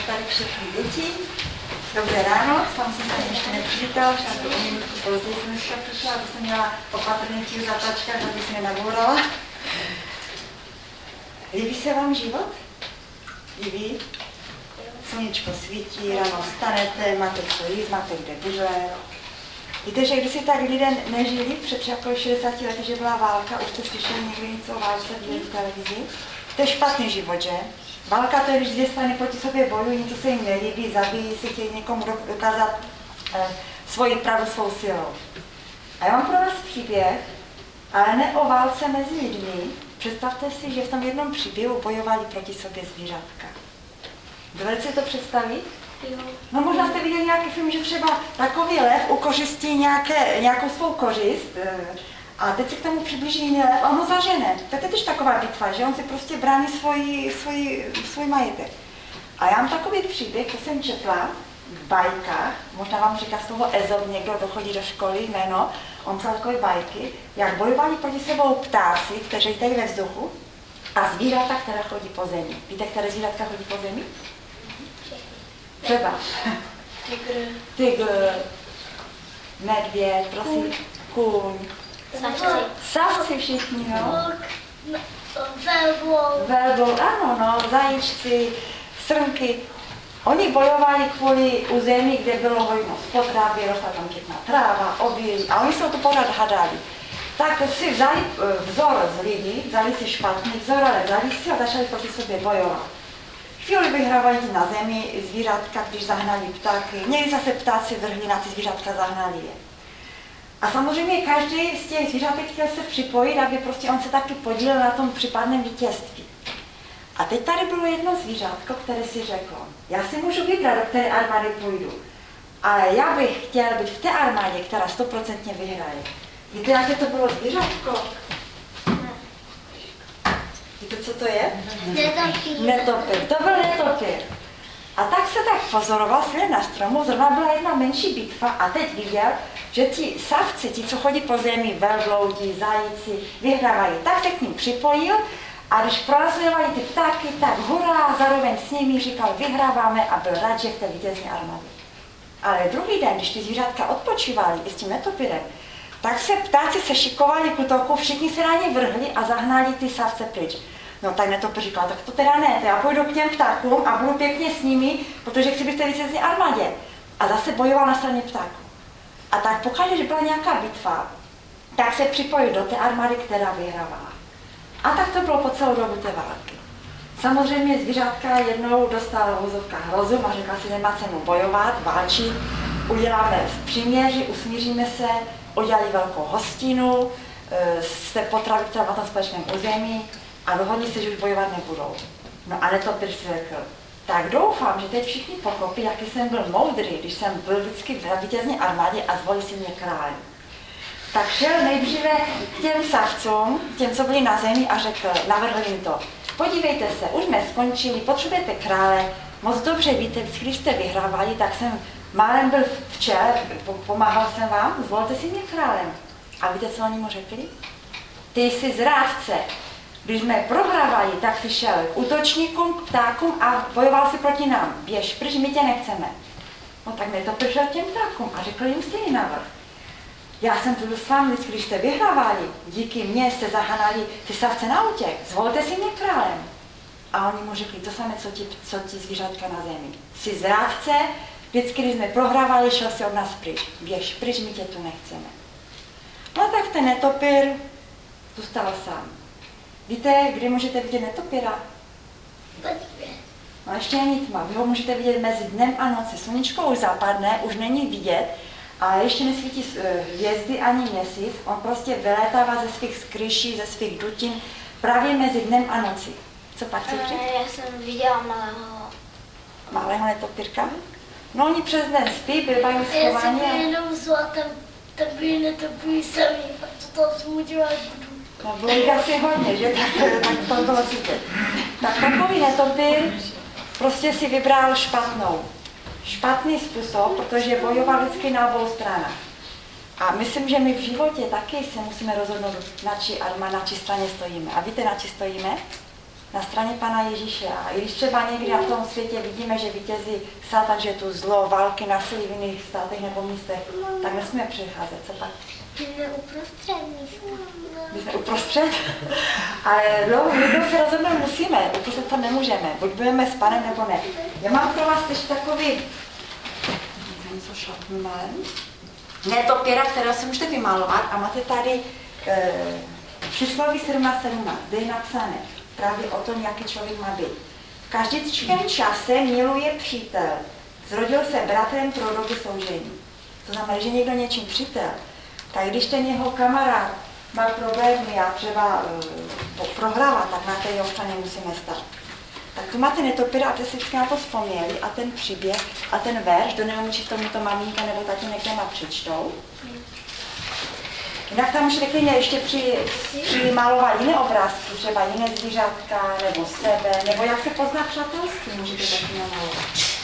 tady všechny děti. Dobré ráno, s vámi jsem se ještě nepřivítal, však o minutku později jsem dneska přišla, aby jsem měla opatrnější v zatačkách, aby se mě nabourala. Líbí se vám život? Líbí? Sluníčko svítí, ráno vstanete, máte co jíst, máte kde bydlet. Víte, že když si tak lidé nežili před jako 60 lety, že byla válka, už jste slyšeli někdy něco o válce v televizi? To je špatný život, že? Válka to je, když dvě strany proti sobě bojují, něco se jim nelíbí, zabijí, si chtějí někomu dokázat svoji pravdu svou silou. A já mám pro vás příběh, ale ne o válce mezi lidmi. Představte si, že v tom jednom příběhu bojovali proti sobě zvířátka. Dovedete si to představit? Jo. No možná jste viděli nějaký film, že třeba takový lev ukořistí nějakou svou kořist a teď se k tomu přiblíží jiný lev a on ho zažene. To je teď taková bitva, že on si prostě brání svůj majetek. A já mám takový příběh, to jsem četla v bajkách, možná vám říká slovo Ezop, někdo, kdo chodí do školy, jméno, on psal takové bajky, jak bojovali proti sebou ptáci, kteří lítají ve vzduchu, a zvířata, která chodí po zemi. Víte, které zvířatka chodí po zemi? Třeba. Tygr, medvěd, prosím, kůň. Savci všichni, no. Velbloud, ano, no, zajíčci, srnky. Oni bojovali kvůli území, kde bylo hojnost potravy, rostla tam pěkná tráva, obilí a oni se to pořád hadali. Tak si vzali vzor z lidí, vzali si špatný vzor, ale vzali si a začali proti sobě bojovat. Chvíli vyhrávali na zemi zvířátka, když zahnali ptáky, někdy zase ptáci vrhli na ty zvířátka, zahnali je. A samozřejmě každý z těch zvířátek chtěl se připojit, aby prostě on se taky podílel na tom případném vítězství. A teď tady bylo jedno zvířátko, které si řeklo, já si můžu vybrat, do které armády půjdu, ale já bych chtěl být v té armádě, která 100% vyhraje. Víte, jaké to bylo zvířátko? Víte, co to je? Netopír. To byl netopír. A tak se tak pozoroval svět na stromu, zrovna byla jedna menší bitva a teď viděl, že ti savci, ti, co chodí po zemi, velbloudi, zajíci, vyhrávají, tak se k ním připojil a když pronásledovali ty ptáky, tak hurá, zároveň s nimi říkal, vyhráváme a byl rád, že v té vítězné armádě. Ale druhý den, když ty zvířátka odpočívali i s tím netopírem, tak se ptáci sešikovali k útoku, všichni se na ně vrhli a zahnali ty savce pryč. No tak netopír říkal, tak to teda ne, to já půjdu k těm ptákům a budu pěkně s nimi, protože chci být v té vítězné armádě. A zase bojoval na straně ptáků. A tak pokud že byla nějaká bitva, tak se připojil do té armády, která vyhrávala. A tak to bylo po celou dobu té války. Samozřejmě zvířátka jednou dostala v vozovkách rozum a řekla si, nemá cenu bojovat, válčit, uděláme příměří, usmíříme se, udělali velkou hostinu z té potravy, která na tom společném území a dohodli se, že už bojovat nebudou. No a netopír si řekl, tak doufám, že teď všichni pochopí, jaký jsem byl moudrý, když jsem byl vždycky v vítězné armádě a zvolili si mě králem. Tak šel nejdříve k těm savcům, těm, co byli na zemi a řekl, navrhl jim to. Podívejte se, už jsme skončili, potřebujete krále, moc dobře víte, když jste vyhrávali, tak jsem málem byl v čele, pomáhal jsem vám, zvolte si mě králem. A víte, co oni mu řekli? Ty jsi zrádce. Když jsme prohrávali, tak si šel k útočníkům, k ptákům a bojoval si proti nám. Běž pryč, my tě nechceme. No tak netopír šel k těm ptákům a řekl jim stejný návrh. Já jsem tu byl s vámi, když jste vyhrávali, díky mně jste zahanali ty savce na útěk, zvolte si mě králem. A oni mu řekli to samé, co ti zvířátka na zemi. Jsi zrádce, vždycky, když jsme prohrávali, šel si od nás pryč. Běž pryč, my tě tu nechceme. No tak ten netopír zůstal sám. Víte, kdy můžete vidět netopíra? No ještě není tma, vy ho můžete vidět mezi dnem a nocí. Sluníčko už zapadne, už není vidět, ale ještě nesvítí hvězdy ani měsíc. On prostě vylétává ze svých skryší, ze svých dutin právě mezi dnem a nocí. Co pak si říct? Já jsem viděla Malého netopírka? No oni přes den spí, bývají schovaní. Já jsem jenom zla, tam byli netopíři sami, a co tam jsem udělat budu. No bylo jich asi hodně, že? Tak to bylo cítit. Tak takový netopír prostě si vybral špatný způsob, protože bojoval vždycky na obou stranách. A myslím, že my v životě taky se musíme rozhodnout, na čí straně stojíme. A víte, na čí stojíme? na straně Pana Ježíše. A i když třeba někdy na tom světě vidíme, že vítězí Satan, že je tu zlo, války, násilí v jiných státech nebo místech, tak nesmíme přecházet. Co pak? Jsme uprostřed místa. My jsme uprostřed, ale jednou se rozhodnout musíme, uprostřed tam nemůžeme, buď budeme s Panem nebo ne. Já mám pro vás ještě takový netopěra, kterého si můžete vymalovat a máte tady přísloví 17:17, kde je napsané právě o tom, jaký člověk má být. V každém čase miluje přítel, zrodil se bratrem pro doby soužení. To znamená, že někdo něčím přítel, tak když ten jeho kamarád má problémy a třeba prohrává, tak na té jeho straně musíme stát. Tak tu máte netopíra a ty si vždycky na to vzpomněli a ten příběh a ten verš, do neumí číst tomuto maminka nebo tatínek doma přečtou. Jinak tam můžete klidně ještě přimalovat jiné obrázky, třeba jiné zvířátka, nebo sebe, nebo jak se pozná přátelství, můžete taky namalovat.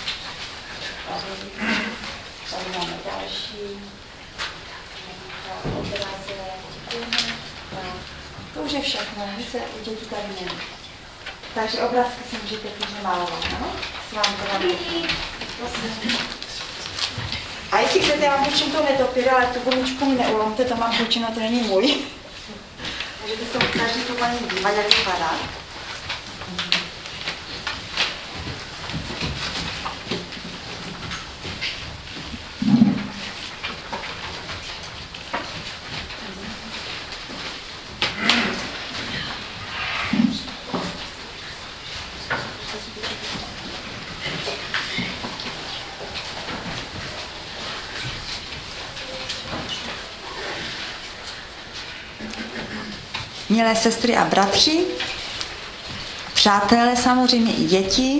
Tady máme další. To už je všechno, více u dětí tady není. Takže obrázky si můžete klidně malovat, ano? S vám to vám prosím. A jestli chcete, já vám půjčím to netopíra, ale tu gumičku mi neulomte, to mám půjčeno, to není můj. Takže to jsou každý to paní dívat, jak vypadá. Milé sestry a bratři, přátelé, samozřejmě i děti.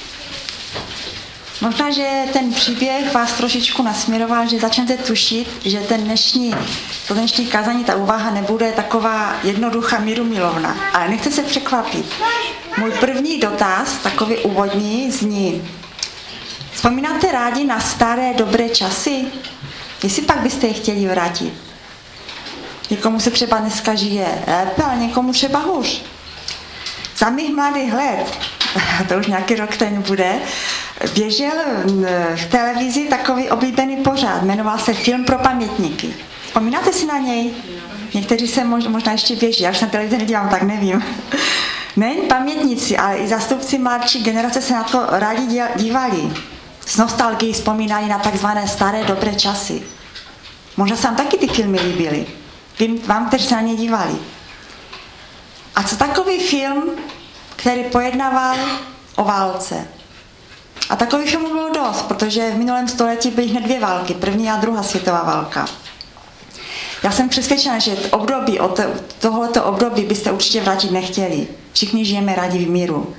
Možná, že ten příběh vás trošičku nasměroval, že začnete tušit, že to dnešní kázání, ta úvaha nebude taková jednoduchá mírumilovná. Ale nechte se překvapit. Můj první dotaz, takový úvodní, zní: vzpomínáte rádi na staré dobré časy? Jestli pak byste je chtěli vrátit? Někomu se třeba dneska žije lépe, ale někomu třeba hůř. Za mých mladých let, to už nějaký rok ten bude, běžel v televizi takový oblíbený pořad, jmenoval se Film pro pamětníky. Vzpomínáte si na něj? Někteří se možná ještě běží, já už na televizi nedívám, tak nevím. Nejen pamětníci, ale i zástupci mladší generace se na to rádi dívali. S nostalgií vzpomínají na takzvané staré dobré časy. Možná se vám taky ty filmy líbily. Vám, kteří se na ně dívali. A co takový film, který pojednával o válce? A takových filmů bylo dost, protože v minulém století byly hned 2 války, první a druhá světová válka. Já jsem přesvědčena, že tohoto období byste určitě vrátit nechtěli. Všichni žijeme rádi v míru.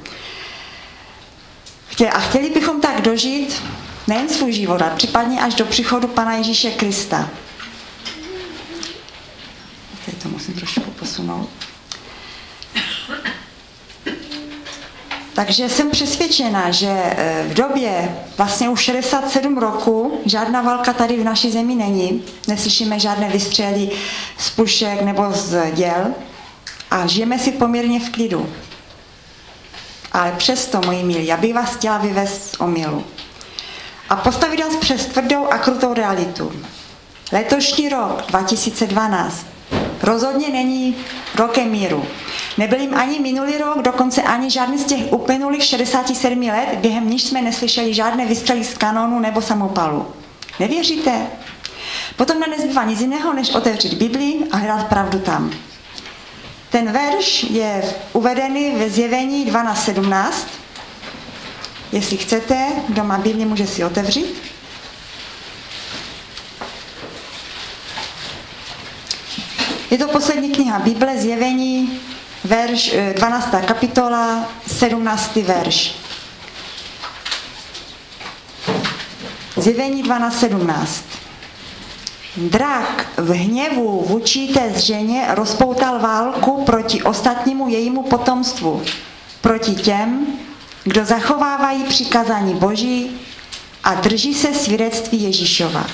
A chtěli bychom tak dožít nejen svůj život, ale případně až do příchodu Pana Ježíše Krista. Teď to musím trošku posunout. Takže jsem přesvědčena, že v době vlastně už 67 roku žádná válka tady v naší zemi není. Neslyšíme žádné vystřely z pušek nebo z děl a žijeme si poměrně v klidu. Ale přesto, moji milí, já bych vás chtěla vyvést z omylu a postavit vás přes tvrdou a krutou realitu. Letošní rok 2012 rozhodně není rokem míru. Nebyl jim ani minulý rok, dokonce ani žádný z těch uplynulých 67 let, během níž jsme neslyšeli žádné vystřely z kanonu nebo samopalu. Nevěříte? Potom nám nezbývá nic jiného, než otevřít Bibli a hledat pravdu tam. Ten verš je uvedený ve Zjevení 12:17. Jestli chcete, kdo má Bibli, může si otevřít. Je to poslední kniha Bible, Zjevení, 12. kapitola, 17. verš. Zjevení 12:17. Drak v hněvu vůči té ženě rozpoutal válku proti ostatnímu jejímu potomstvu, proti těm, kdo zachovávají přikázání Boží a drží se svědectví Ježíšova.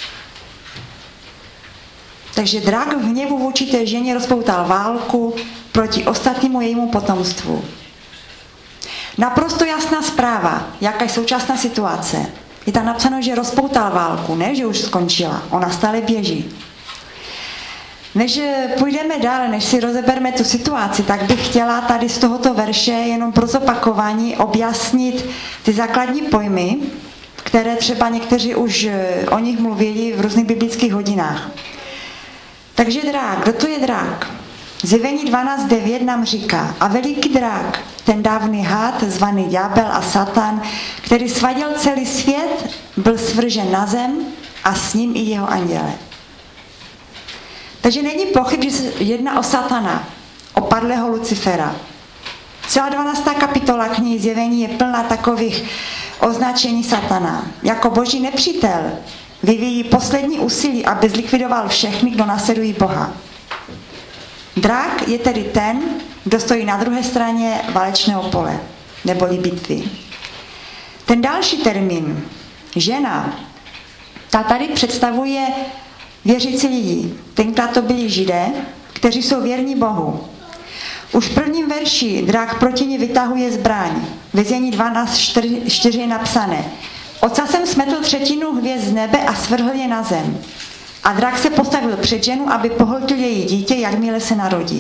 Takže drak v hněvu vůči té ženě rozpoutal válku proti ostatnímu jejímu potomstvu. Naprosto jasná zpráva, jaká je současná situace. Je tam napsáno, že rozpoutal válku, ne, že už skončila. Ona stále běží. Než půjdeme dále, než si rozebereme tu situaci, tak bych chtěla tady z tohoto verše jenom pro zopakování objasnit ty základní pojmy, které třeba někteří už o nich mluvili v různých biblických hodinách. Takže drák, kdo to je drák? Zjevení 12.9 nám říká, a veliký drák, ten dávný had, zvaný ďábel a Satan, který svadil celý svět, byl svržen na zem a s ním i jeho anděle. Takže není pochyb, že se jedná o Satana, o padlého Lucifera. Celá 12. kapitola knihy Zjevení je plná takových označení Satana. Jako boží nepřítel vyvíjí poslední úsilí, aby zlikvidoval všechny, kdo následují Boha. Drak je tedy ten, kdo stojí na druhé straně válečného pole, neboli bitvy. Ten další termín, žena, ta tady představuje věřící lidi. Tenkrát to byli Židé, kteří jsou věrní Bohu. Už v prvním verši drak proti ní vytahuje zbraň. Ve Zjevení 12.4 je napsané: Ocasem smetl třetinu hvězd z nebe a svrhl je na zem. A drak se postavil před ženu, aby pohltil její dítě, jakmile se narodí.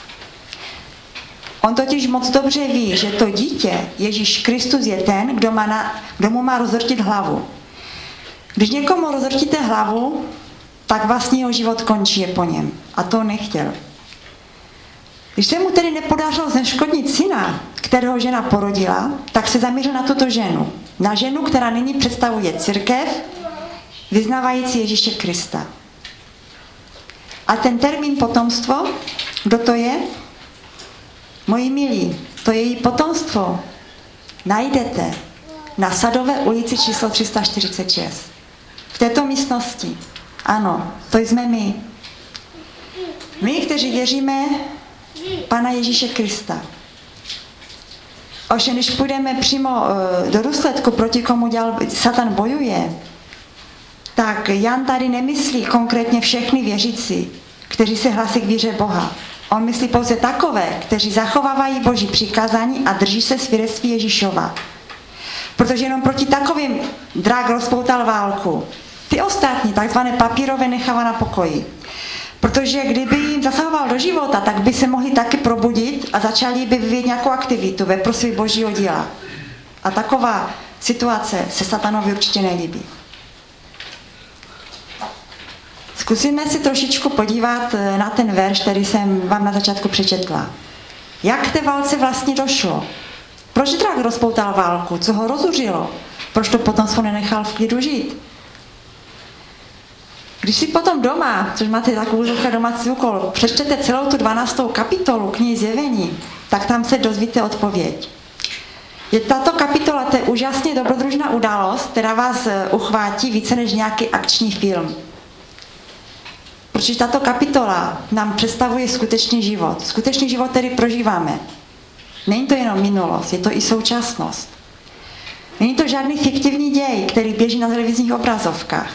On totiž moc dobře ví, že to dítě, Ježíš Kristus, je ten, kdo mu má rozrtit hlavu. Když někomu rozrtíte hlavu, tak vlastně jeho život končí, je po něm. A to nechtěl. Když se mu tedy nepodařilo zneškodnit syna, kterého žena porodila, tak se zaměřil na tuto ženu. Na ženu, která nyní představuje církev, vyznávající Ježíše Krista. A ten termín potomstvo, kdo to je? Moji milí, to je její potomstvo. Najdete na Sadové ulici číslo 346. V této místnosti. Ano, to jsme my. My, kteří věříme Pana Ježíše Krista. Ovšem, když půjdeme přímo do důsledku, proti komu Satan bojuje, tak Jan tady nemyslí konkrétně všechny věřící, kteří se hlásí k víře Boha. On myslí pouze takové, kteří zachovávají Boží přikázání a drží se svědectví Ježíšova. Protože jenom proti takovým drak rozpoutal válku. Ty ostatní, takzvané papírové, nechává na pokoji. Protože kdyby jim zasahoval do života, tak by se mohli taky probudit a začali by vyvíjet nějakou aktivitu ve prospěch Božího díla. A taková situace se Satanovi určitě nelíbí. Zkusíme si trošičku podívat na ten verš, který jsem vám na začátku přečetla. Jak k té válce vlastně došlo? Proč drak rozpoutal válku? Co ho rozuřilo? Proč to potomstvo nenechal v klidu žít? Když si potom doma, což máte takovou domácí úkol, přečtete celou tu 12. kapitolu knihy Zjevení, tak tam se dozvíte odpověď. Je tato kapitola, to je úžasně dobrodružná událost, která vás uchvátí více než nějaký akční film. Protože tato kapitola nám představuje skutečný život. Skutečný život, který prožíváme. Není to jenom minulost, je to i současnost. Není to žádný fiktivní děj, který běží na televizních obrazovkách.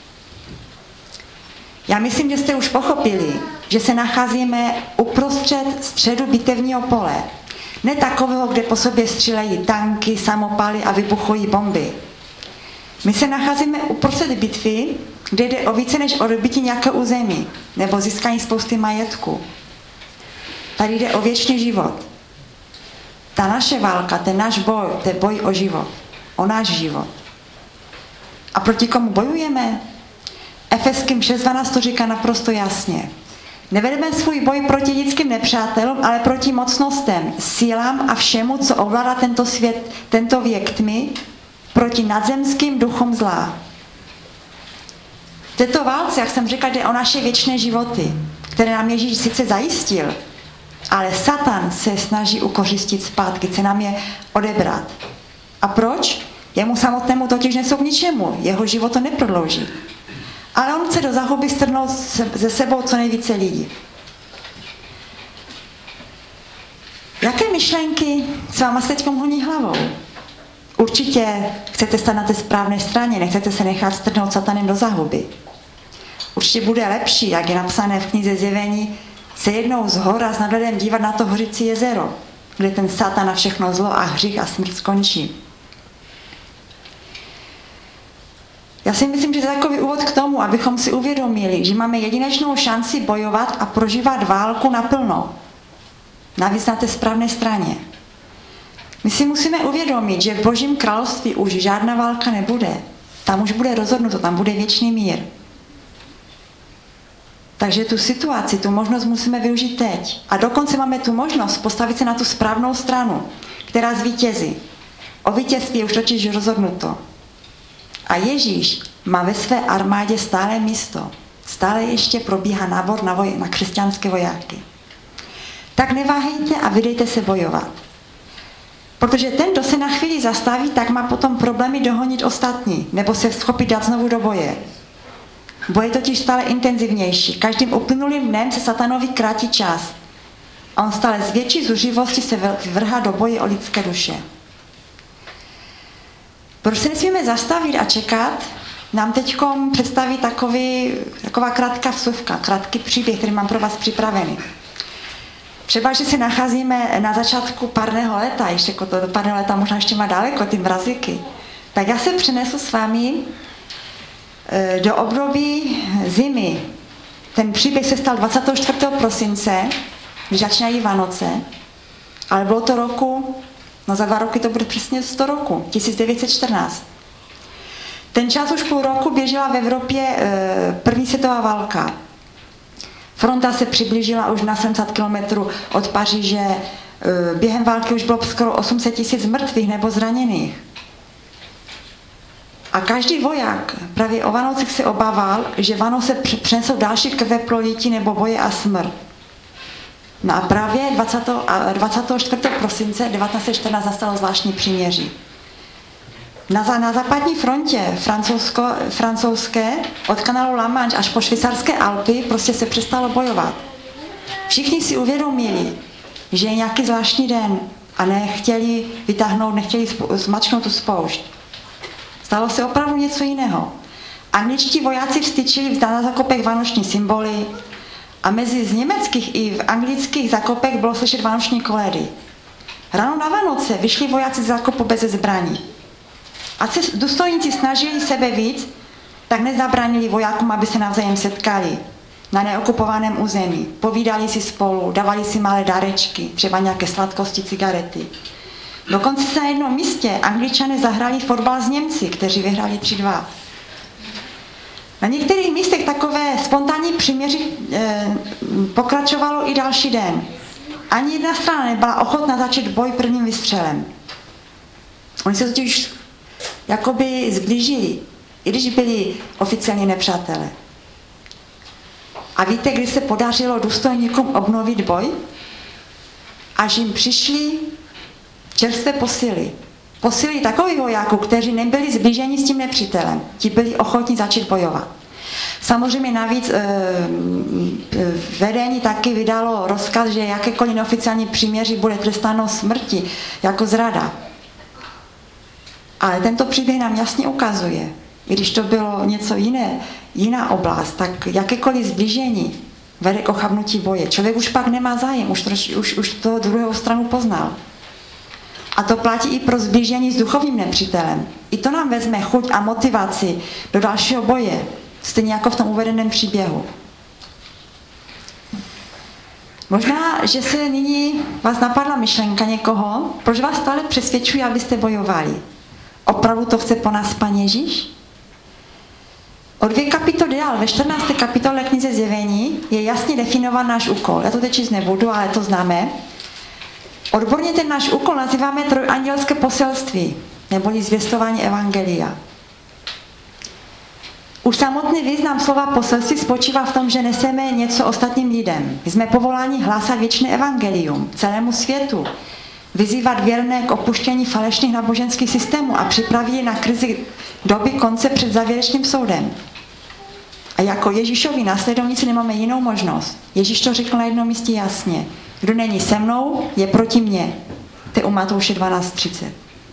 Já myslím, že jste už pochopili, že se nacházíme uprostřed středu bitevního pole. Ne takového, kde po sobě střílejí tanky, samopaly a vybuchují bomby. My se nacházíme uprostřed bitvy, kde jde o více než o dobytí nějaké území nebo získání spousty majetku. Tady jde o věčný život. Ta naše válka, ten náš boj, to je boj o život. O náš život. A proti komu bojujeme? Efeským 6.12 to říká naprosto jasně. Nevedeme svůj boj proti lidským nepřátelům, ale proti mocnostem, sílám a všemu, co ovládá tento svět, tento věk tmy, proti nadzemským duchům zla. V této válce, jak jsem řekla, jde o naše věčné životy, které nám Ježíš sice zajistil, ale Satan se snaží ukořistit zpátky, chce nám je odebrat. A proč? Jemu samotnému totiž nejsou k ničemu, jeho život to neprodlouží. Ale on chce do záhuby strhnout ze sebou co nejvíce lidí. Jaké myšlenky s váma se teď honí hlavou? Určitě chcete stát na té správné straně, nechcete se nechat strhnout Satanem do záhuby. Určitě bude lepší, jak je napsané v knize Zjevení, se jednou z hora s nadhledem dívat na to hořící jezero, kde ten Satan a všechno zlo a hřích a smrt skončí. Já si myslím, že to je takový úvod k tomu, abychom si uvědomili, že máme jedinečnou šanci bojovat a prožívat válku naplno. Navíc na té správné straně. My si musíme uvědomit, že v Božím království už žádná válka nebude. Tam už bude rozhodnuto, tam bude věčný mír. Takže tu situaci, tu možnost musíme využít teď. A dokonce máme tu možnost postavit se na tu správnou stranu, která zvítězí. O vítězství je už totiž rozhodnuto. A Ježíš má ve své armádě stále místo. Stále ještě probíhá nábor na křesťanské vojáky. Tak neváhejte a vydejte se bojovat. Protože ten, kdo se na chvíli zastaví, tak má potom problémy dohonit ostatní, nebo se schopit dát znovu do boje. Boj je totiž stále intenzivnější. Každým uplynulým dnem se satanovi krátí čas. A on stále z větší zuřivosti se vrhá do boje o lidské duše. Proč se nesmíme zastavit a čekat, nám teď představí taková krátká vsuvka, krátký příběh, který mám pro vás připravený. Třeba, že se nacházíme na začátku párného léta, ještě do párného léta možná ještě má daleko, ty mrazíky, tak já se přenesu s vámi do období zimy. Ten příběh se stal 24. prosince, když začínají Vánoce, ale bylo to roku, za 2 roky to bude přesně 100 roku, 1914. Ten čas už půl roku běžela v Evropě první světová válka. Fronta se přiblížila už na 70 kilometrů od Paříže. Během války už bylo skoro 800 000 mrtvých nebo zraněných. A každý voják právě o Vánocích se obával, že Vánoce přinesou další krveprolití nebo boje a smrt. No a právě 24. prosince 1914 nastalo zvláštní příměří. Na západní frontě francouzské od kanálu La Manche až po švýcarské Alpy prostě se přestalo bojovat. Všichni si uvědomili, že je nějaký zvláštní den a nechtěli zmačknout tu spoušť. Stalo se opravdu něco jiného. Angličtí vojáci vstyčili na zakopech vánoční symboly a mezi z německých i v anglických zakopech bylo slyšet vánoční kolédy. Ráno na Vánoce vyšli vojáci z zakopu bez zbraní. A se důstojníci snažili sebe víc, tak nezabránili vojákům, aby se navzájem setkali na neokupovaném území. Povídali si spolu, dávali si malé dárečky, třeba nějaké sladkosti, cigarety. Dokonce se na jednom místě Angličané zahrali fotbal s Němci, kteří vyhráli 3-2. Na některých místech takové spontánní příměří pokračovalo i další den. Ani jedna strana nebyla ochotná začít boj prvním výstřelem. Oni se totiž jakoby zblížili, i když byli oficiálně nepřátelé. A víte, kdy se podařilo důstojníkům obnovit boj? Až jim přišli čerstvé posily. Posily takových vojáků, kteří nebyli zblíženi s tím nepřítelem. Ti byli ochotní začít bojovat. Samozřejmě navíc vedení taky vydalo rozkaz, že jakékoliv neoficiální příměří bude trestáno smrti jako zrada. Ale tento příběh nám jasně ukazuje, když to bylo něco jiná oblast, tak jakékoliv zblížení vede k ochabnutí boje. Člověk už pak nemá zájem, už to druhou stranu poznal. A to platí i pro zblížení s duchovním nepřítelem. I to nám vezme chuť a motivaci do dalšího boje, stejně jako v tom uvedeném příběhu. Možná, že se nyní vás napadla myšlenka někoho, proč vás stále přesvědčují, abyste bojovali. Opravdu to chce po nás Pán Ježíš? O 2 kapitoly dál, ve 14. kapitole knize Zjevení je jasně definován náš úkol. Já to teď číst nebudu, ale to známe. Odborně ten náš úkol nazýváme trojandělské poselství, neboli zvěstování evangelia. Už samotný význam slova poselství spočívá v tom, že neseme něco ostatním lidem. Jsme povoláni hlásat věčné evangelium celému světu, vyzývat věrné k opuštění falešných náboženských systémů a připravit je na krizi doby konce před závěrečným soudem. A jako Ježíšovi následovníci nemáme jinou možnost. Ježíš to řekl na jednom místě jasně. Kdo není se mnou, je proti mně. To je u Matouše 12:30.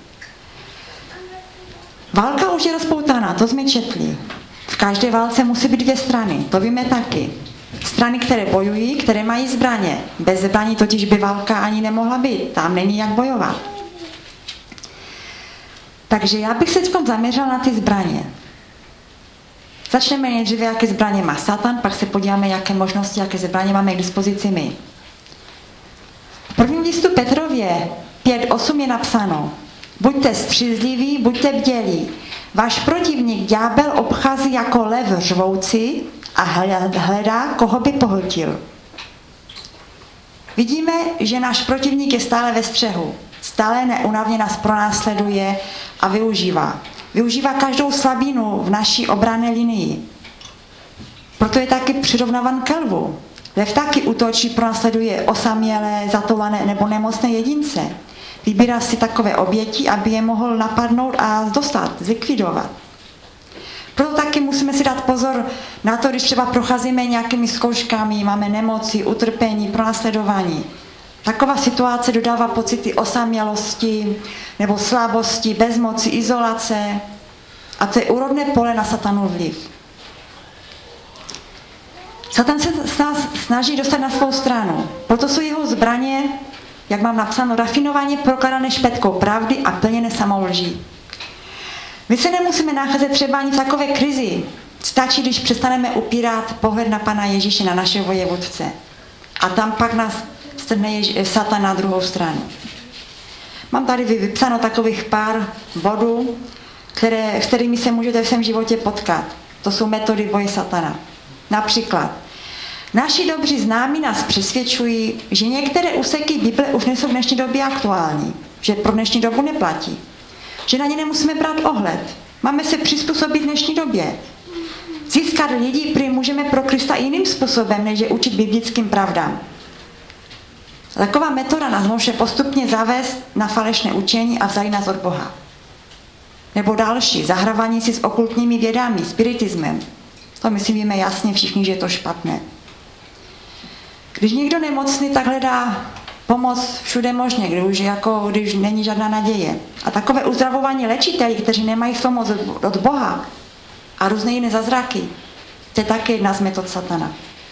Válka už je rozpoutaná, to jsme četli. V každé válce musí být 2 strany, to víme taky. strany, které bojují, které mají zbraně. Bez zbraní totiž by válka ani nemohla být. Tam není jak bojovat. Takže já bych se teď zaměřila na ty zbraně. Začneme nejdříve, jaké zbraně má Satan, pak se podíváme, jaké možnosti, jaké zbraně máme k dispozici my. V prvním listu Petrově 5:8 je napsáno: buďte střízliví, buďte bdělí. Váš protivník ďábel obchází jako lev řvoucí a hledá, koho by pohltil. Vidíme, že náš protivník je stále ve střehu. Stále neúnavně nás pronásleduje a využívá. Využívá každou slabinu v naší obranné linii. Proto je taky přirovnávan ke lvu. Lev taky útočí, pronásleduje osamělé, zatoulané nebo nemocné jedince. Vybírá si takové oběti, aby je mohl napadnout a dostat, zlikvidovat. Proto taky musíme si dát pozor na to, když třeba procházíme nějakými zkouškami, máme nemoci, utrpení, pronásledování. Taková situace dodává pocity osamělosti nebo slabosti, bezmoci, izolace. A to je úrodné pole na Satanův vliv. Satan se nás snaží dostat na svou stranu. Proto jsou jeho zbraně, jak mám napsáno, rafinovaně prokládané špetkou pravdy a plněné samou lží. My se nemusíme nacházet třeba ani v takové krizi. Stačí, když přestaneme upírat pohled na Pana Ježíše, na našeho vojevůdce. A tam pak nás strhne Satan na druhou stranu. Mám tady vypsáno takových pár bodů, s kterými se můžete v svém životě potkat. To jsou metody boje Satana. Například, naši dobří známí nás přesvědčují, že některé úseky Bible už nejsou v dnešní době aktuální, že pro dnešní dobu neplatí, že na ně nemusíme brát ohled. Máme se přizpůsobit dnešní době. Získat lidi prý můžeme pro Krista jiným způsobem, než je učit biblickým pravdám. Taková metoda nás může postupně zavést na falešné učení a vzdálí nás od Boha. Nebo další, zahrávání si s okultními vědami, spiritismem. To myslím víme jasně všichni, že je to špatné. Když někdo nemocný, tak hledá pomoc všude možně, když není žádná naděje. A takové uzdravování léčitelí, kteří nemají pomoc od Boha a různé jiné zázraky, to je také jedna z metod Satana.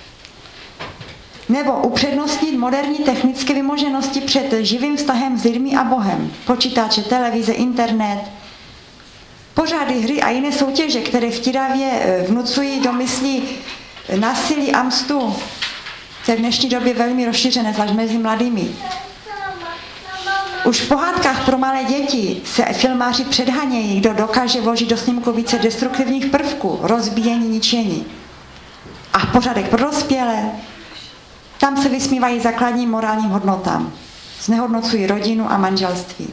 Nebo upřednostnit moderní technické vymoženosti před živým vztahem s lidmi a Bohem. Počítače, televize, internet, pořady, hry a jiné soutěže, které vtíravě vnucují do myslí násilí a mstu. To je v dnešní době velmi rozšířené, zvlášť mezi mladými. Už v pohádkách pro malé děti se filmáři předhanějí, kdo dokáže vložit do snímku více destruktivních prvků, rozbíjení, ničení. A v pořadech pro dospělé, tam se vysmívají základním morálním hodnotám. Znehodnocují rodinu a manželství.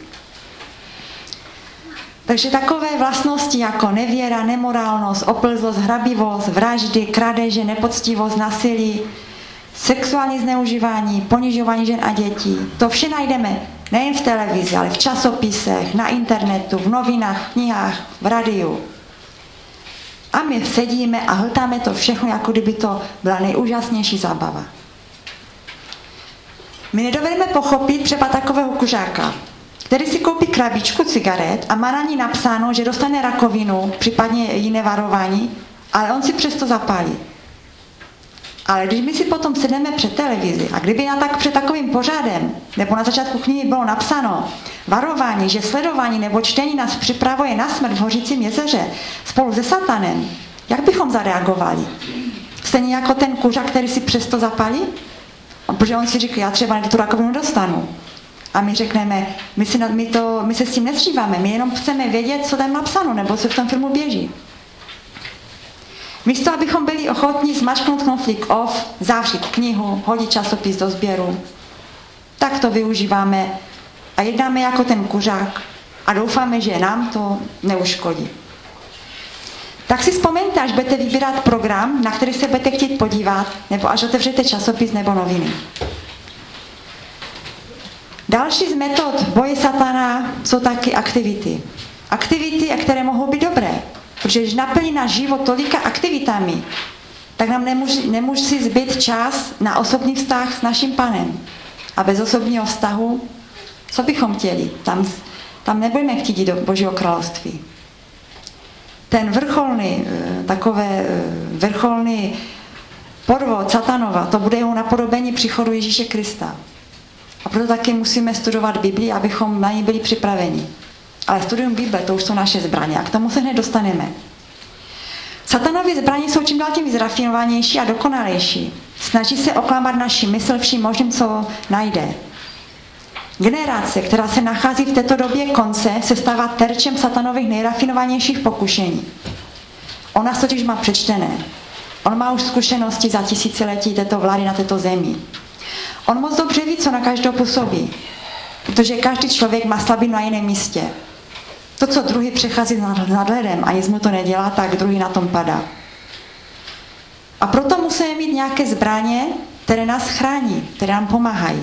Takže takové vlastnosti jako nevěra, nemorálnost, oplzost, hrabivost, vraždy, krádeže, nepoctivost, násilí, sexuální zneužívání, ponižování žen a dětí, to vše najdeme nejen v televizi, ale v časopisech, na internetu, v novinách, v knihách, v rádiu. A my sedíme a hltáme to všechno, jako kdyby to byla nejúžasnější zábava. My nedovedeme pochopit třeba takového kuřáka, který si koupí krabičku cigaret a má na ní napsáno, že dostane rakovinu, případně jiné varování, ale on si přesto zapálí. Ale když my si potom sedneme před televizi a kdyby před takovým pořadem nebo na začátku knihy bylo napsáno varování, že sledování nebo čtení nás připravuje na smrt v hořícím jezeře spolu se Satanem, jak bychom zareagovali? Stejně jako ten kuřák, který si přesto zapálí? Protože on si říká, já třeba tu rakovinu dostanu. A my řekneme, my se s tím nezříváme, my jenom chceme vědět, co tam napsáno, nebo co v tom filmu běží. Místo, abychom byli ochotní zmačknout konflikt off, zavřít knihu, hodit časopis do sběru, tak to využíváme a jednáme jako ten kuřák a doufáme, že nám to neuškodí. Tak si vzpomeňte, až budete vybírat program, na který se budete chtít podívat, nebo až otevřete časopis nebo noviny. Další z metod boje Satana jsou taky aktivity. Aktivity, které mohou být dobré, protože když naplní náš život tolika aktivitami, tak nám nemusí zbyt čas na osobní vztah s naším Panem. A bez osobního vztahu, co bychom chtěli? Tam nebudeme chtít jít do Božího království. Ten vrcholný podvod satanova, to bude jeho napodobení příchodu Ježíše Krista. A proto taky musíme studovat Bibli, abychom na ní byli připraveni. Ale studium Bible, to už jsou naše zbraně a k tomu se hned dostaneme. Satanovy zbraně jsou čím dál tím zrafinovanější a dokonalejší. Snaží se oklamat naši mysl vším možným, co najde. Generace, která se nachází v této době konce, se stává terčem satanových nejrafinovanějších pokušení. Ona totiž má přečtené. On má už zkušenosti za tisíciletí této vlády na této zemi. On moc dobře ví, co na každého působí, protože každý člověk má slabinu na jiném místě. To, co druhý přechází nad ledem a nic mu to nedělá, tak druhý na tom padá. A proto musíme mít nějaké zbraně, které nás chrání, které nám pomáhají.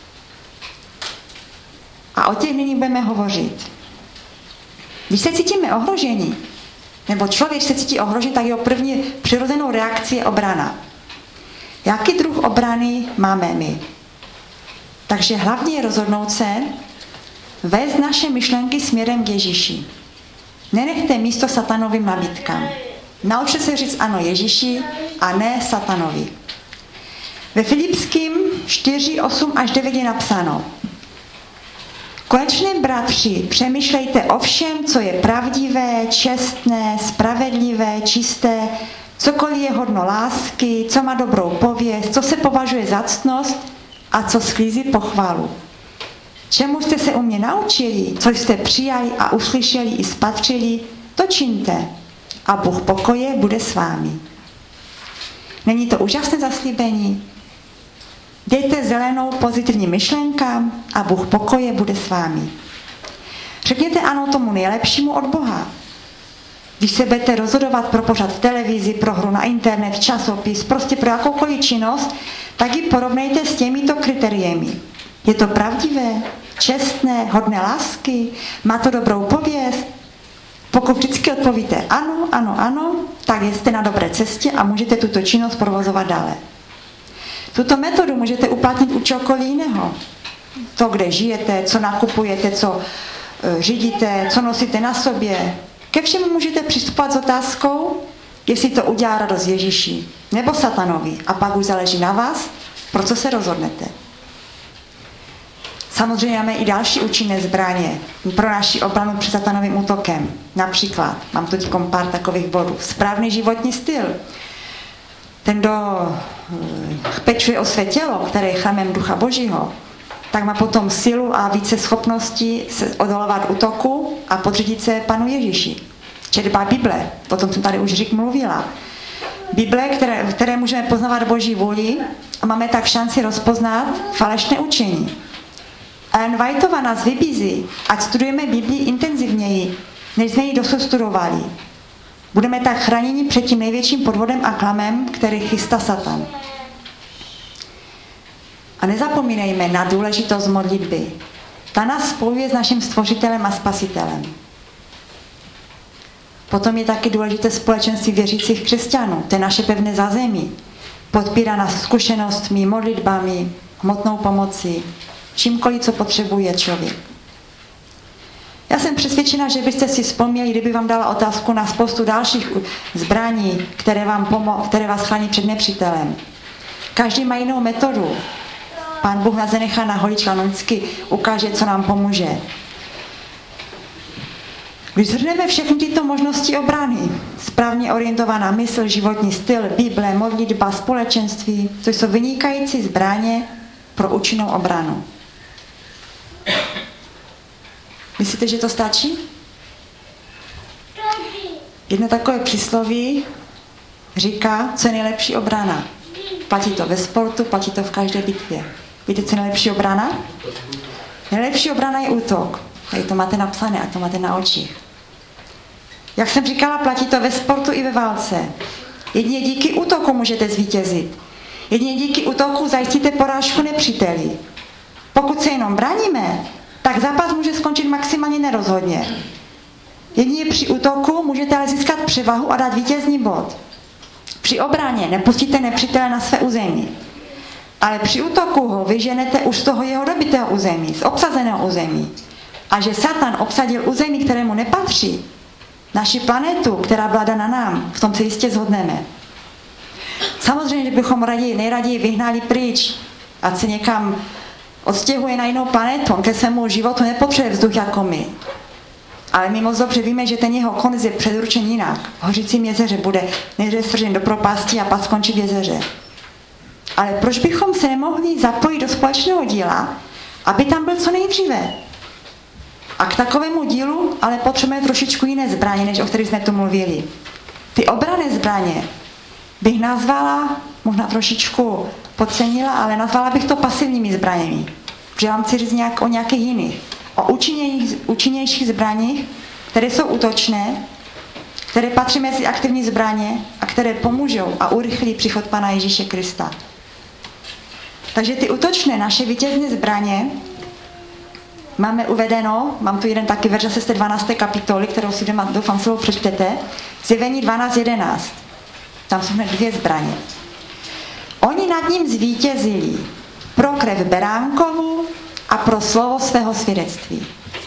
A o těch nyní budeme hovořit. Když se cítíme ohrožení, nebo člověk se cítí ohrožen, tak jeho první přirozenou reakcí je obrana. Jaký druh obrany máme my? Takže hlavně je rozhodnout se, vést naše myšlenky směrem k Ježíši. Nenechte místo satanovým nabídkám. Naučte se říct ano Ježíši a ne satanovi. Ve Filipským 4, 8 až 9 je napsáno: Konečně, bratři, přemýšlejte o všem, co je pravdivé, čestné, spravedlivé, čisté, cokoliv je hodno lásky, co má dobrou pověst, co se považuje za ctnost a co sklízí pochvalu. Čemu jste se u mě naučili, co jste přijali a uslyšeli i spatřili, to čiňte a Bůh pokoje bude s vámi. Není to úžasné zaslíbení? Dejte zelenou pozitivní myšlenkám a Bůh pokoje bude s vámi. Řekněte ano tomu nejlepšímu od Boha. Když se budete rozhodovat pro pořad v televizi, pro hru na internet, časopis, prostě pro jakoukoliv činnost, tak ji porovnejte s těmito kritériemi. Je to pravdivé, čestné, hodné lásky, má to dobrou pověst? Pokud vždycky odpovíte ano, ano, ano, tak jste na dobré cestě a můžete tuto činnost provozovat dále. Tuto metodu můžete uplatnit u čokoliv jiného. To, kde žijete, co nakupujete, co řídíte, co nosíte na sobě. Ke všemu můžete přistupovat s otázkou, jestli to udělá radost Ježíši nebo satanovi. A pak už záleží na vás, pro co se rozhodnete. Samozřejmě máme i další účinné zbraně pro naši obranu před satanovým útokem. Například, mám tu pár takových bodů. Správný životní styl. Ten, kdo pečuje o své tělo, které je chrámem Ducha Božího, tak má potom silu a více schopností se odolovat útoku a podřídit se Panu Ježíši. Četba Bible, o tom jsem tady už mluvila. Bible, které můžeme poznávat Boží vůli a máme tak šanci rozpoznat falešné učení. Ellen Whiteová nás vybízí, ať studujeme Biblii intenzivněji, než jsme ji dosud studovali. Budeme tak chráněni před tím největším podvodem a klamem, který chystá Satan. A nezapomínejme na důležitost modlitby. Ta nás spojuje s naším stvořitelem a spasitelem. Potom je taky důležité společenství věřících křesťanů, to je naše pevné zázemí. Podpírá nás zkušenostmi, modlitbami, hmotnou pomocí, čímkoliv, co potřebuje člověk. Já jsem přesvědčena, že byste si vzpomněli, kdyby vám dala otázku na spoustu dalších zbraní, které vás chrání před nepřítelem. Každý má jinou metodu. Pán Bůh nás nenechá na holička, on vždycky ukáže, co nám pomůže. Když shrneme všechny tyto možnosti obrany, správně orientovaná mysl, životní styl, Bible, modlitba, společenství, to jsou vynikající zbraně pro účinnou obranu. Myslíte, že to stačí? Jedno takové přísloví říká, co je nejlepší obrana. Platí to ve sportu, platí to v každé bitvě. Víte, co je nejlepší obrana? Nejlepší obrana je útok. Tady to máte napsané a to máte na očích. Jak jsem říkala, platí to ve sportu i ve válce. Jedině díky útoku můžete zvítězit. Jedině díky útoku zajistíte porážku nepříteli. Pokud se jenom bráníme, tak zápas může skončit maximálně nerozhodně. Jedině při útoku můžete ale získat převahu a dát vítězný bod. Při obraně nepustíte nepřítele na své území. Ale při útoku ho vyženete už z toho jeho dobitého území, z obsazeného území. A že Satan obsadil území, kterému nepatří, naši planetu, která byla dána nám, v tom se jistě shodneme. Samozřejmě, že bychom nejraději vyhnali pryč, ať se někam odstěhuje na jinou planetu, on ke svému životu nepotřebuje vzduch jako my. Ale my moc dobře víme, že ten jeho konec je předurčen jinak. V hořícím jezeře bude nejdřív svržen do propasti a pak skončí v jezeře. Ale proč bychom se nemohli zapojit do společného díla, aby tam byl co nejdříve? A k takovému dílu ale potřebujeme trošičku jiné zbraně, než o kterých jsme tu mluvili. Ty obranné zbraně bych nazvala, možná trošičku podcenila, ale nazvala bych to pasivními zbraněmi. Protože vám chci říct o nějakých jiných. O účinnějších zbraních, které jsou útočné, které patří mezi aktivní zbraně a které pomůžou a urychlí příchod Pana Ježíše Krista. Takže ty útočné naše vítězné zbraně máme uvedeno, mám tu jeden taky verš zase z té 12. kapitoly, kterou si doufám celou přečtete, Zjevení 12.11. Tam jsou hned dvě zbraně. Oni nad ním zvítězili pro krev beránkovu a pro slovo svého svědectví.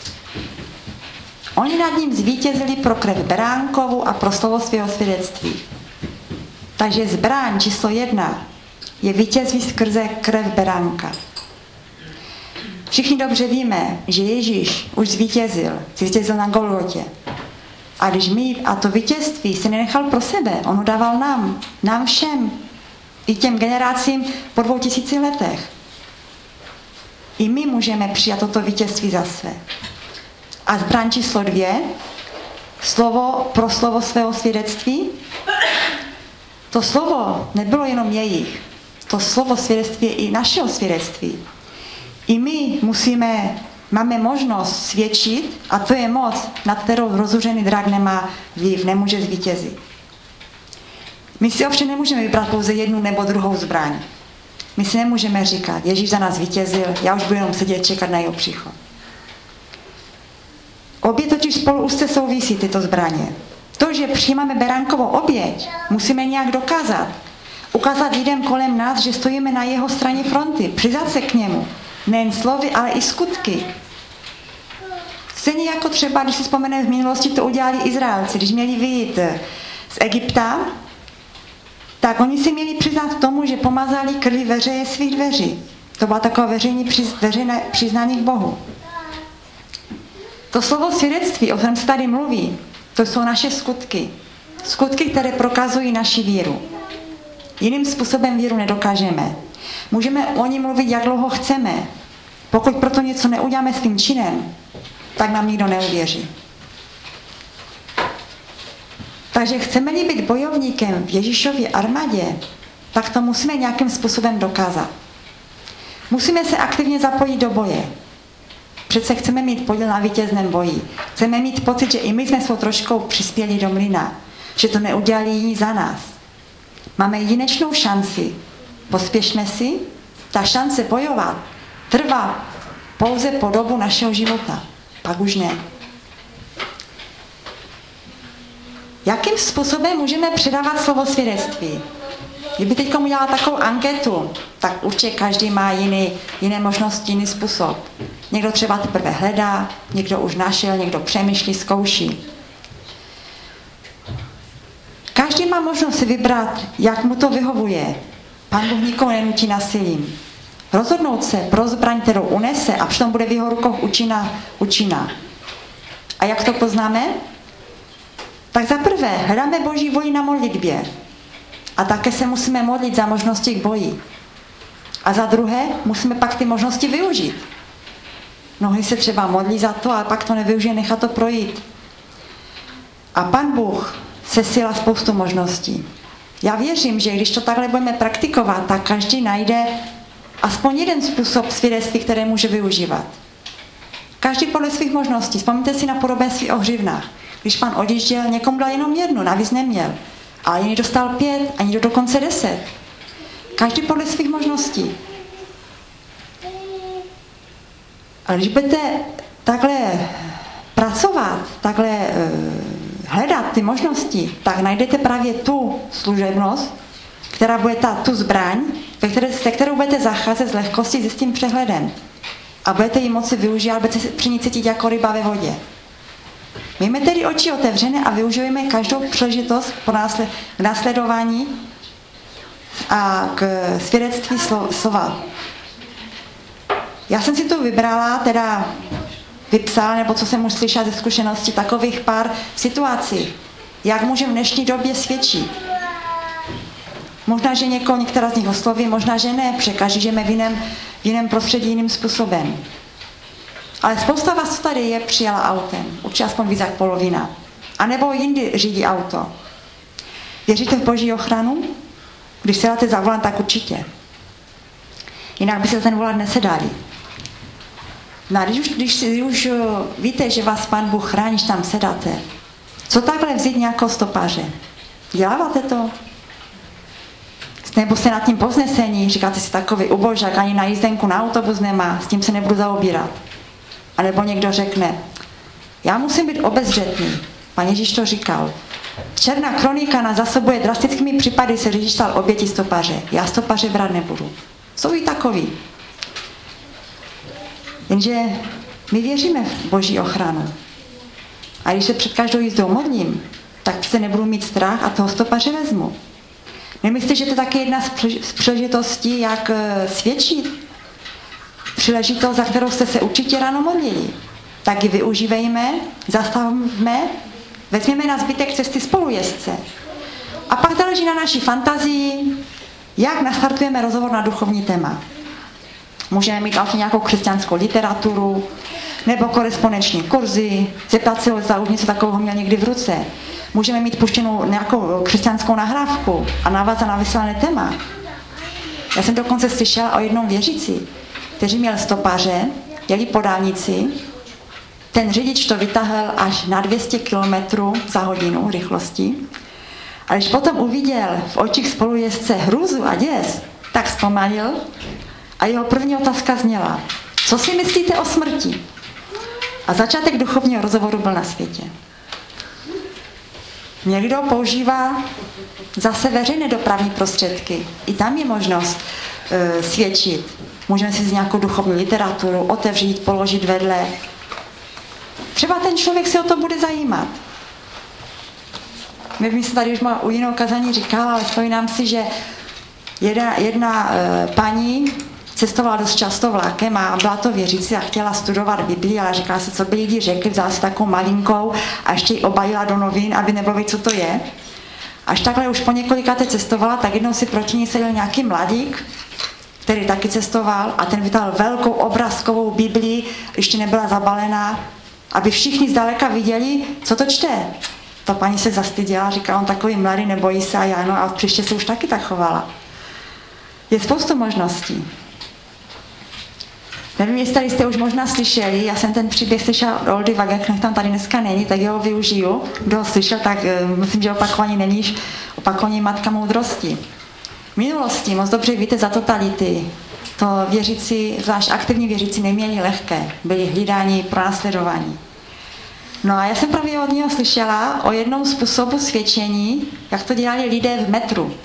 Oni nad ním zvítězili pro krev beránkovu a pro slovo svého svědectví. Takže zbraň číslo 1 je vítězství skrze krev beránka. Všichni dobře víme, že Ježíš už zvítězil na Golgotě. A to vítězství si nenechal pro sebe, on ho dával nám všem, i těm generacím po 2000 letech. I my můžeme přijat toto vítězství za své. A zbraň číslo 2, pro slovo svého svědectví. To slovo nebylo jenom jejich. To slovo svědectví je i našeho svědectví. I my máme možnost svědčit a to je moc, nad kterou rozzuřený drak nemá vliv, nemůže zvítězit. My si ovšem nemůžeme vybrat pouze jednu nebo druhou zbraň. My si nemůžeme říkat, Ježíš za nás zvítězil, já už budu jenom sedět čekat na jeho příchod. Obě totiž spolu úzce souvisí tyto zbraně. To, že přijímáme beránkovou oběť, musíme nějak dokázat. Ukázat lidem kolem nás, že stojíme na jeho straně fronty, přizat se k němu. Nejen slovy, ale i skutky. Stejně jako třeba, když si vzpomeneme v minulosti, to udělali Izraelci, když měli vyjít z Egypta, tak oni si měli přiznat k tomu, že pomazali krví veřeje svých dveří. To bylo takové veřejné přiznání k Bohu. To slovo svědectví, o kterém se tady mluví, to jsou naše skutky. Skutky, které prokazují naši víru. Jiným způsobem víru nedokážeme. Můžeme o ní mluvit, jak dlouho chceme. Pokud proto něco neuděláme svým činem, tak nám nikdo neuvěří. Takže chceme-li být bojovníkem v Ježíšově armádě, tak to musíme nějakým způsobem dokázat. Musíme se aktivně zapojit do boje. Přece chceme mít podíl na vítězném boji. Chceme mít pocit, že i my jsme svou troškou přispěli do mlyna, že to neudělali jiní za nás. Máme jedinečnou šanci. Pospěšme si, ta šance bojovat trvá pouze po dobu našeho života. Pak už ne. Jakým způsobem můžeme předávat slovo svědectví? Kdyby teď udělala takovou anketu, tak určitě každý má jiné možnosti, jiný způsob. Někdo třeba teprve hledá, někdo už našel, někdo přemýšlí, zkouší. Každý má možnost si vybrat, jak mu to vyhovuje. Pán Bůh nikoho nenutí násilím. Rozhodnout se pro zbraň, kterou unese a přitom bude v jeho rukou účinná. A jak to poznáme? Tak za prvé, hledáme Boží vůli na modlitbě. A také se musíme modlit za možnosti k boji. A za druhé, musíme pak ty možnosti využít. Mnohdy se třeba modlí za to, ale pak to nevyužije, nechá to projít. A Pán Bůh sesílá spoustu možností. Já věřím, že když to takhle budeme praktikovat, tak každý najde aspoň jeden způsob svědectví, které může využívat. Každý podle svých možností. Vzpomněte si na podobenství o hřivnách. Když Pán odjížděl, někomu dal jenom jednu, navíc neměl. A jiný dostal 5, a někdo dokonce 10. Každý podle svých možností. Ale když budete takhle pracovat, takhle hledat ty možnosti, tak najdete právě tu služebnost, která bude tu zbraň, se kterou budete zacházet s lehkostí, s tím přehledem. A budete ji moci využít, budete se při ní cítit jako ryba ve vodě. Mějme tedy oči otevřené a využijeme každou příležitost k následování a k svědectví slova. Já jsem si to vybrala, teda vypsala, nebo co jsem už slyšela ze zkušenosti, takových pár situací, jak můžeme v dnešní době svědčit. Možná, že některá z nich osloví, možná, že ne, protože každý žijeme v jiném prostředí jiným způsobem. Ale spousta vás, co tady je, přijela autem. Určitě aspoň víc jak polovina. A nebo jindy řídí auto. Věříte v Boží ochranu? Když se dáte za volant, tak určitě. Jinak by se ten volant nesedali. No a když už víte, že vás Pán Bůh chrání, když tam sedáte, co takhle vzít nějakou stopáře? Děláváte to? Nebo jste nad tím povznesení, říkáte si takový ubožák, ani na jízdenku na autobus nemá, s tím se nebudu zaobírat. A nebo někdo řekne, já musím být obezřetný. Pan Ježíš to říkal. Černá kronika nás zasobuje drastickými případy, se řidič stal oběti stopaře. Já stopaře brát nebudu. Jsou i takový. Jenže my věříme v Boží ochranu. A když se před každou jízdou modlím, tak se nebudu mít strach a toho stopaře vezmu. Nemyslíte, že to je taky jedna z příležitostí, jak svědčit? Příležitost, za kterou jste se určitě ráno modlili. Tak ji využívejme, zastavme, vezměme na zbytek cesty spolujezdce. A pak záleží na naší fantazii, jak nastartujeme rozhovor na duchovní téma. Můžeme mít vlastně nějakou křesťanskou literaturu, nebo korespondenční kurzy, zeptat se, zda už něco takového měl někdy v ruce. Můžeme mít puštěnou nějakou křesťanskou nahrávku a navázat na vyslané téma. Já jsem dokonce slyšela o jednom věřící, který měl stopáře, jeli po dálnici, ten řidič to vytáhl až na 200 km za hodinu rychlosti. A když potom uviděl v očích spolujezdce hrůzu a děs, tak zpomalil a jeho první otázka zněla, co si myslíte o smrti? A začátek duchovního rozhovoru byl na světě. Někdo používá zase veřejné dopravní prostředky. I tam je možnost svědčit. Můžeme si z nějakou duchovní literaturu otevřít, položit vedle. Třeba ten člověk se o to bude zajímat. My jsme tady už u jiného kazání říkala, ale vzpomínám si, že jedna paní cestovala dost často vlakem a byla to věřící a chtěla studovat Biblii, ale říkala si, co by lidi řekli, vzala si takovou malinkou a ještě ji obajila do novin, aby nebylo vidět, co to je. Až takhle už po několikáté cestovala, tak jednou si proti ní seděl nějaký mladík, který taky cestoval a ten vytáhl velkou obrázkovou Biblii, ještě nebyla zabalená, aby všichni zdaleka viděli, co to čte. Ta paní se zastyděla, říkala, on takový mladý, nebojí se a já, no a příště se už taky tak chovala. Je spoustu možností. Nevím, jestli tady jste už možná slyšeli, já jsem ten příběh slyšela od Oldy Wagenknecht, tam tady dneska není, tak jeho využiju. Kdo ho slyšel, tak myslím, že opakování není, opakování matka moudrosti. V minulosti, moc dobře víte, za totality, to věřící, zvlášť aktivní věřící, neměli lehké, byli hlídáni, pronásledovaní. No a já jsem právě od něho slyšela o jednom způsobu svědčení, jak to dělali lidé v metru.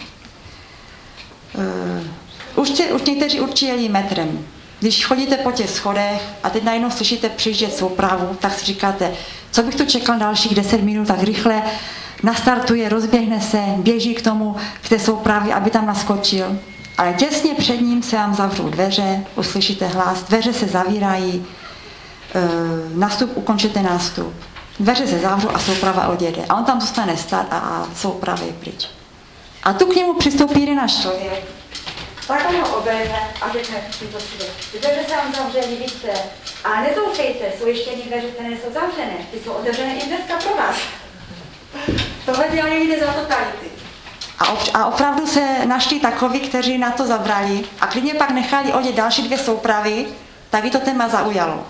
Už někteří určitě jeli metrem. Když chodíte po těch schodech a teď najednou slyšíte přijíždět soupravu, tak si říkáte, co bych tu čekal dalších 10 minut, tak rychle nastartuje, rozběhne se, běží k té soupravě, aby tam naskočil. Ale těsně před ním se vám zavřou dveře, uslyšíte hlas, dveře se zavírají, ukončíte nástup. Dveře se zavřou a souprava odjede. A on tam zůstane stát a souprava je pryč. A tu k němu přistoupí jeden náš člověk. Tak on ho obejme a řekne, ty dveře se vám zavřeli, vidíte. A nezoufejte, jsou ještě jedny dveře, které jsou zavřené. Ty jsou otevřené i dneska pro vás. Tohle dělají lidé za totality. A opravdu se našli takoví, kteří na to zabrali a klidně pak nechali odjet další 2 soupravy, tak i to téma zaujalo.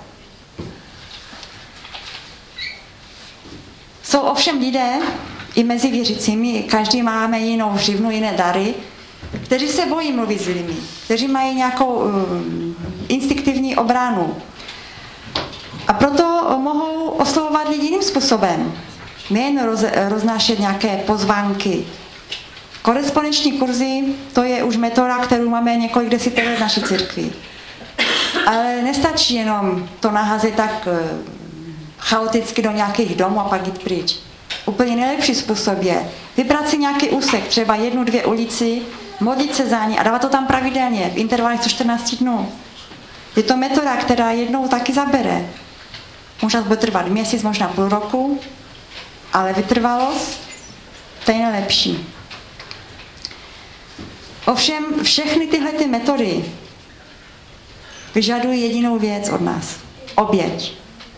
Jsou ovšem lidé, i mezi věřícími, každý máme jinou hřivnu, jiné dary, kteří se bojí mluvit s lidmi, kteří mají nějakou instinktivní obranu. A proto mohou oslovovat lidi jiným způsobem. Nejen roznášet nějaké pozvánky. Korespondenční kurzy, to je už metoda, kterou máme několik desítek let v naší církvi. Ale nestačí jenom to naházet tak chaoticky do nějakých domů a pak jít pryč. Úplně nejlepší způsob je vybrat si nějaký úsek, třeba 1, 2 ulici, modlit se za ně a dávat to tam pravidelně, v intervalech 114 dnů. Je to metoda, která jednou taky zabere. Možná bude trvat měsíc, možná půl roku, ale vytrvalost, to je nejlepší. Ovšem všechny tyhle ty metody vyžadují jedinou věc od nás. Oběť.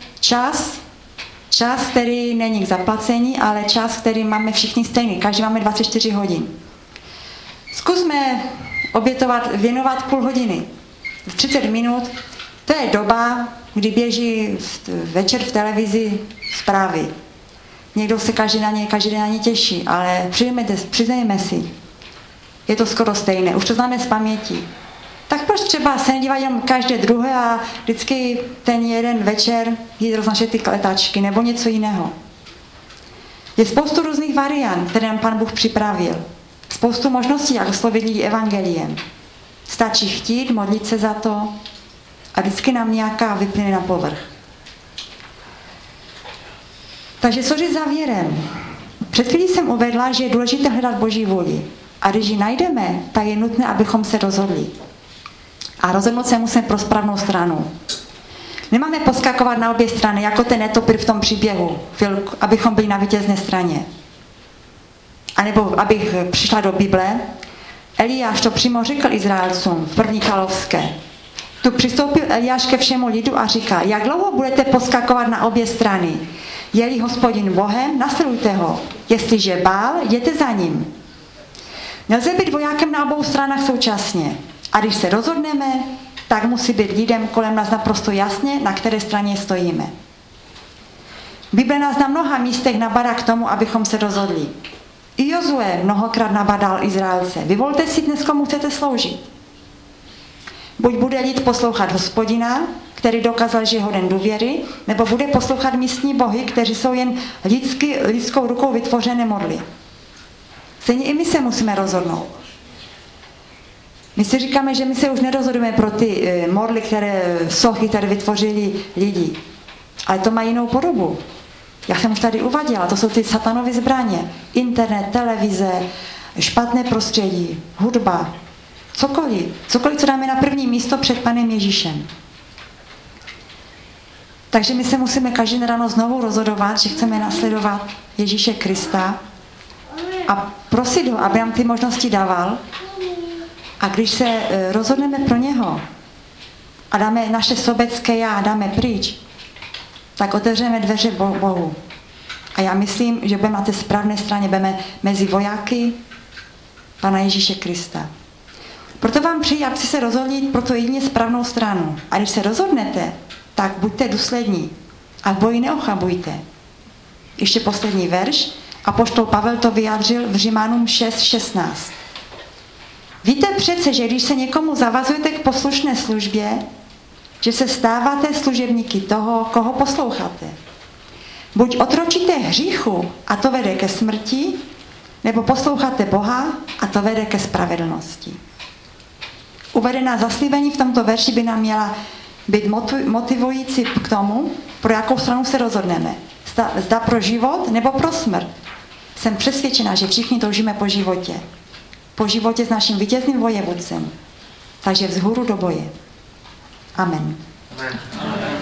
Čas, který není k zaplacení, ale čas, který máme všichni stejný. Každý máme 24 hodin. Zkusme věnovat půl hodiny. 30 minut, to je doba, kdy běží večer v televizi zprávy. Někdo se každý den na ně těší, ale přiznejme si, je to skoro stejné, už to známe z paměti. Tak proč třeba se nedívat jenom každé druhé a vždycky ten jeden večer jít roznačit ty letačky nebo něco jiného. Je spoustu různých variant, které nám Pán Bůh připravil. Spoustu možností, jak oslovit lidi evangeliem. Stačí chtít, modlit se za to a vždycky nám nějaká vyplyne na povrch. Takže co říct závěrem? Před chvílí jsem uvedla, že je důležité hledat Boží vůli. A když ji najdeme, tak je nutné, abychom se rozhodli. A rozhodnout se musíme pro správnou stranu. Nemáme poskakovat na obě strany, jako ten netopír v tom příběhu, abychom byli na vítězné straně. A nebo abych přišla do Bible, Eliáš to přímo řekl Izraelcům v 1. královské. Tu přistoupil Eliáš ke všemu lidu a říká, jak dlouho budete poskakovat na obě strany? Je-li Hospodin Bohem, nasledujte ho. Jestliže Bál, jděte za ním. Nelze být vojákem na obou stranách současně. A když se rozhodneme, tak musí být lidem kolem nás naprosto jasně, na které straně stojíme. Bible nás na mnoha místech nabádá k tomu, abychom se rozhodli. I Jozue mnohokrát nabádal Izraelce. Vyvolte si dnes, komu chcete sloužit. Buď bude lid poslouchat Hospodina, který dokázal, že je hoden důvěry, nebo bude poslouchat místní bohy, kteří jsou jen lidskou rukou vytvořené modly. Stejně i my se musíme rozhodnout. My si říkáme, že my se už nerozhodujeme pro ty modly, sochy, které vytvořili lidi. Ale to má jinou podobu. Já jsem už tady uváděla, to jsou ty satanovy zbraně. Internet, televize, špatné prostředí, hudba, cokoliv, co dáme na první místo před Panem Ježíšem. Takže my se musíme každý ráno znovu rozhodovat, že chceme nasledovat Ježíše Krista a prosit ho, aby nám ty možnosti dával. A když se rozhodneme pro něho a dáme naše sobecké já, dáme pryč, tak otevřeme dveře Bohu. A já myslím, že budeme na té správné straně, budeme mezi vojáky Pana Ježíše Krista. Proto vám přeji, abyste se rozhodli pro to jedině správnou stranu. A když se rozhodnete, tak buďte důslední a v boji neochabujte. Ještě poslední verš. Apoštol Pavel to vyjádřil v Římanům 6:16. Víte přece, že když se někomu zavazujete k poslušné službě, že se stáváte služebníky toho, koho posloucháte. Buď otročíte hříchu a to vede ke smrti, nebo posloucháte Boha a to vede ke spravedlnosti. Uvedená zaslíbení v tomto verši by nám měla být motivující k tomu, pro jakou stranu se rozhodneme. Zda pro život nebo pro smrt. Jsem přesvědčena, že všichni toužíme po životě. Po životě s naším vítězným vojevůdcem. Takže vzhůru do boje. Amen. Amen.